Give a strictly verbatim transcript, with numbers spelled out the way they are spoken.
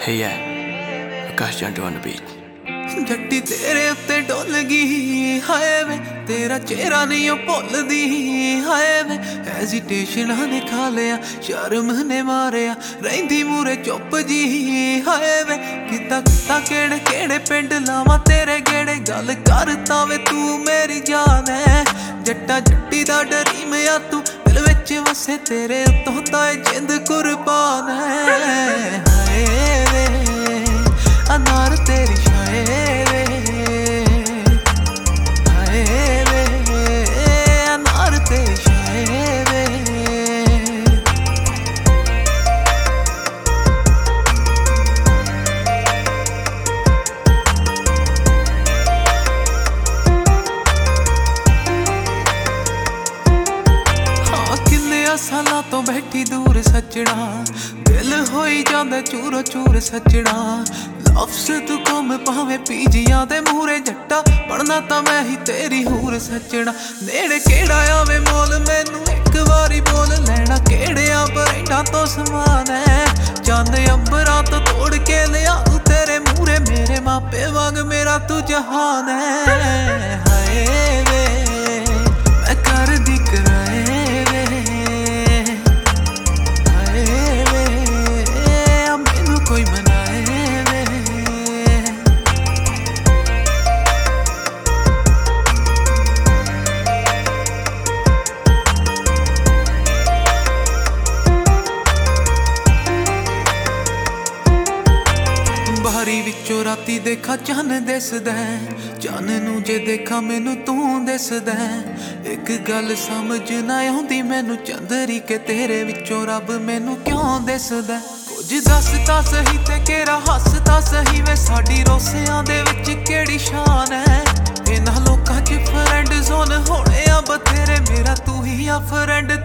Hey yeah, Akash Jantu on the beat. Jatti तेरे उत्ते डुल गई हाय वे तेरा चेहरा नहीं भुलदी हाय वे हेजिटेशन ने खा लिया शर्म ने मारिया रहिंदी मूरे चुप जी हाय वे किता किता केड़े केड़े पिंड लावां तेरे गेड़े गल करता वे तू मेरी जान है जट्टा जट्टी दा डरी मैं तू दिल विच वसे तेरे उत्तों ताए जिंद कुर्बान है हाय वे अनार तेरी शाये वे हाय वे अनार तेरी शाये वे हाँ किन्ने सालां तो बैठी दूर सजना दिल होई जांदा चूरो चूर सजना लफ्ज़ तू कम भावें पीजिया दे मूरे जट्टा पढ़ना तां मैं ही तेरी हूर सजना नेड़े केड़ा आवे मोल मैनू एक बारी बोल लेना केड़े बरेंडा तो समान है चंद अंबरां तो तोड़ के लिया तू तेरे मूरे मेरे मापे वांग मेरा तू जहान है हाय वे मैं कर दी कराए वे हाय वे मैनू कोई मनाए बारी विचों राती देखा चन्न दिसदा चन्न नूं जे देखा मैनू तू दिसदा एक गल समझ ना आउंदी मैनू चंदरी के तेरे विचों रब मैनू क्यों दिसदा कुछ दसदा सही ते केरा हसदा सही वे साडी रोसियां दे विच केड़ी शान है इन्हां लोकां च फ्रेंड जोन होणे आ बथेरे मेरा तू ही आ फ्रेंड